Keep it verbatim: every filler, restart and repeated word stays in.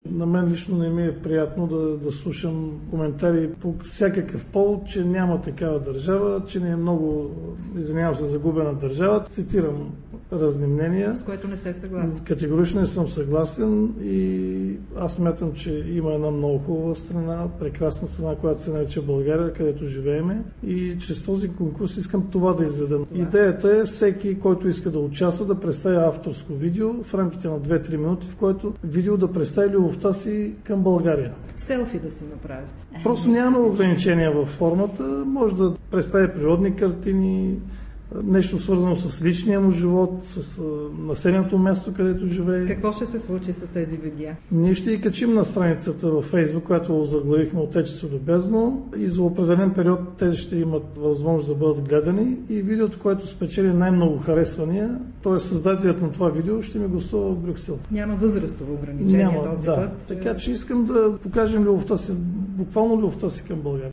На мен лично не ми е приятно да, да слушам коментари по всякакъв повод, че няма такава държава, че не е много, извинявам се, загубена държава. Цитирам разни мнения. С което не сте съгласен. Категорично не съм съгласен и аз смятам, че има една много хубава страна, прекрасна страна, която се нарича България, където живееме, и чрез този конкурс искам това да изведам. Това. Идеята е всеки, който иска да участва, да представи авторско видео в рамките на две-три минути, в което видео да представи любовта си към България. Селфи да си направи. Просто няма ограничения във формата, може да представи природни картини, нещо свързано с личния му живот, с населеното място, където живее. Какво ще се случи с тези видеа? Ние ще ги качим на страницата във Фейсбук, която заглавихме Отечество любезно, и за определен период тези ще имат възможност да бъдат гледани и видеото, което спечели най-много харесвания, т.е. създателят на това видео ще ми гостува в Брюксел. Няма възрастово ограничение Няма, този да. път. Така че искам да покажем любовта си, буквално любовта си към България.